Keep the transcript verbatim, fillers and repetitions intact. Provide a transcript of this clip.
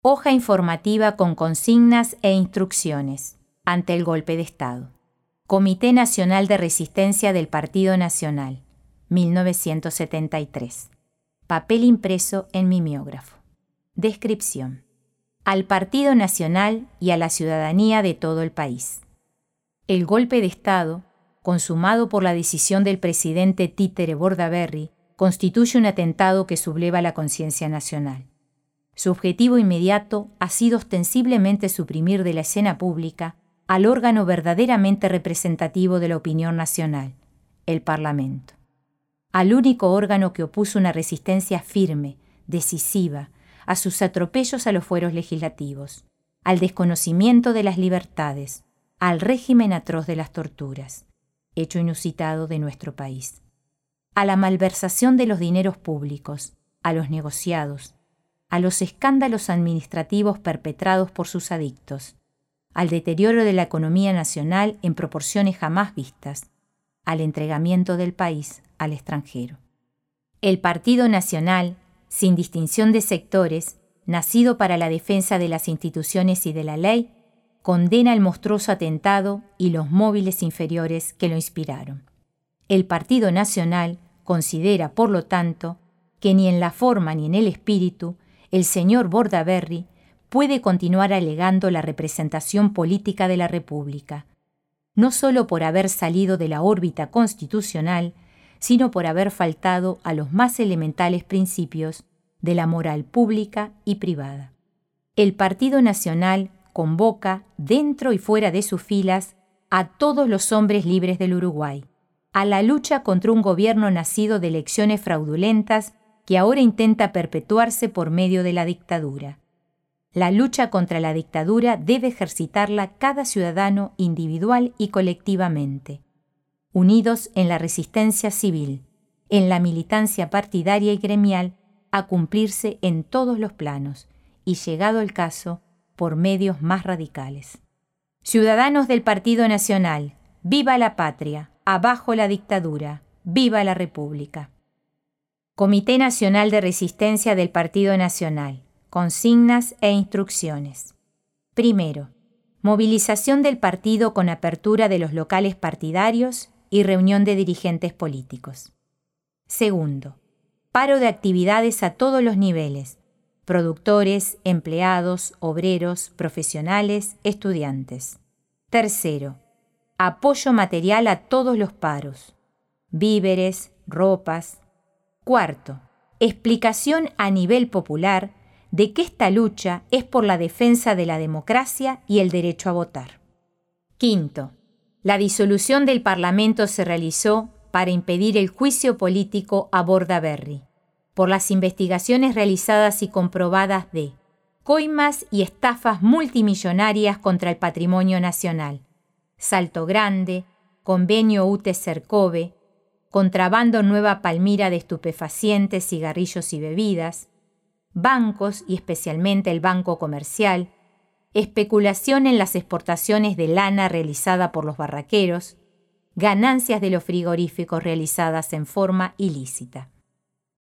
Hoja informativa con consignas e instrucciones ante el golpe de Estado. Comité Nacional de Resistencia del Partido Nacional, mil novecientos setenta y tres. Papel impreso en mimeógrafo. Descripción. Al Partido Nacional y a la ciudadanía de todo el país. El golpe de Estado, consumado por la decisión del presidente títere Bordaberry, constituye un atentado que subleva la conciencia nacional. Su objetivo inmediato ha sido ostensiblemente suprimir de la escena pública al órgano verdaderamente representativo de la opinión nacional, el Parlamento. Al único órgano que opuso una resistencia firme, decisiva, a sus atropellos a los fueros legislativos, al desconocimiento de las libertades, al régimen atroz de las torturas, hecho inusitado de nuestro país, a la malversación de los dineros públicos, a los negociados, a los escándalos administrativos perpetrados por sus adictos, al deterioro de la economía nacional en proporciones jamás vistas, al entregamiento del país al extranjero. El Partido Nacional, sin distinción de sectores, nacido para la defensa de las instituciones y de la ley, condena el monstruoso atentado y los móviles inferiores que lo inspiraron. El Partido Nacional considera, por lo tanto, que ni en la forma ni en el espíritu el señor Bordaberry puede continuar alegando la representación política de la República, no solo por haber salido de la órbita constitucional, sino por haber faltado a los más elementales principios de la moral pública y privada. El Partido Nacional convoca, dentro y fuera de sus filas, a todos los hombres libres del Uruguay, a la lucha contra un gobierno nacido de elecciones fraudulentas que ahora intenta perpetuarse por medio de la dictadura. La lucha contra la dictadura debe ejercitarla cada ciudadano individual y colectivamente, unidos en la resistencia civil, en la militancia partidaria y gremial, a cumplirse en todos los planos y, llegado el caso, por medios más radicales. Ciudadanos del Partido Nacional, ¡viva la patria! ¡Abajo la dictadura! ¡Viva la República! Comité Nacional de Resistencia del Partido Nacional. Consignas e instrucciones. Primero, movilización del partido con apertura de los locales partidarios y reunión de dirigentes políticos. Segundo, paro de actividades a todos los niveles: productores, empleados, obreros, profesionales, estudiantes. Tercero, apoyo material a todos los paros: víveres, ropas. Cuarto, explicación a nivel popular de que esta lucha es por la defensa de la democracia y el derecho a votar. Quinto, la disolución del Parlamento se realizó para impedir el juicio político a Bordaberry, por las investigaciones realizadas y comprobadas de coimas y estafas multimillonarias contra el patrimonio nacional, Salto Grande, convenio U T E Cercove, contrabando Nueva Palmira de estupefacientes, cigarrillos y bebidas, bancos y especialmente el Banco Comercial, especulación en las exportaciones de lana realizada por los barraqueros, ganancias de los frigoríficos realizadas en forma ilícita.